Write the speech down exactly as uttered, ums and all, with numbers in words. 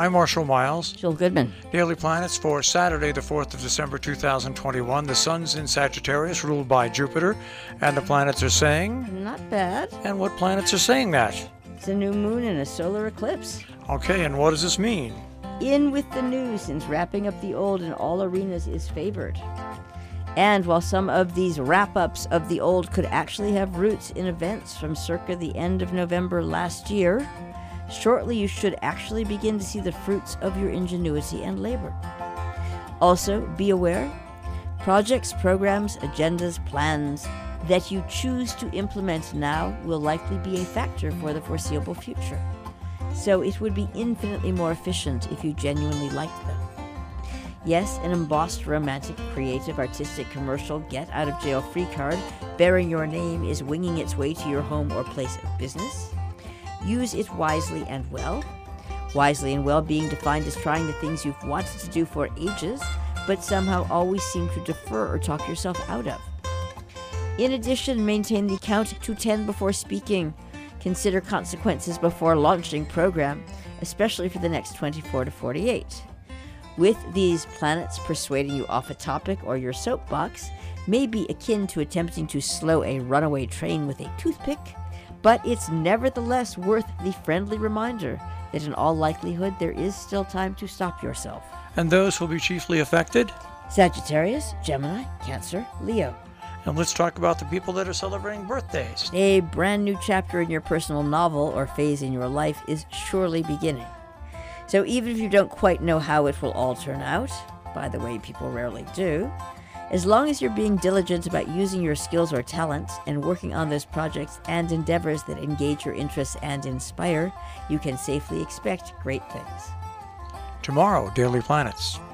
I'm Marshall Miles. Jill Goodman. Daily Planets for Saturday, the fourth of December, two thousand twenty-one. The sun's in Sagittarius, ruled by Jupiter, and the planets are saying... Not bad. And what planets are saying that? It's a new moon and a solar eclipse. Okay, and what does this mean? In with the new, since wrapping up the old in all arenas is favored. And while some of these wrap-ups of the old could actually have roots in events from circa the end of November last year, shortly you should actually begin to see the fruits of your ingenuity and labor. Also, be aware, projects, programs, agendas, plans that you choose to implement now will likely be a factor for the foreseeable future. So it would be infinitely more efficient if you genuinely liked them. Yes, an embossed, romantic, creative, artistic, commercial, get-out-of-jail-free card bearing your name is winging its way to your home or place of business. Use it wisely and well. Wisely and well being defined as trying the things you've wanted to do for ages, but somehow always seem to defer or talk yourself out of. In addition, maintain the count to ten before speaking. Consider consequences before launching program, especially for the next twenty-four to forty-eight. With these planets persuading you off a topic or your soapbox may be akin to attempting to slow a runaway train with a toothpick, but it's nevertheless worth the friendly reminder that in all likelihood there is still time to stop yourself. And those will be chiefly affected? Sagittarius, Gemini, Cancer, Leo. And let's talk about the people that are celebrating birthdays. A brand new chapter in your personal novel or phase in your life is surely beginning. So even if you don't quite know how it will all turn out, by the way, people rarely do, as long as you're being diligent about using your skills or talents and working on those projects and endeavors that engage your interests and inspire, you can safely expect great things. Tomorrow, Daily Planets.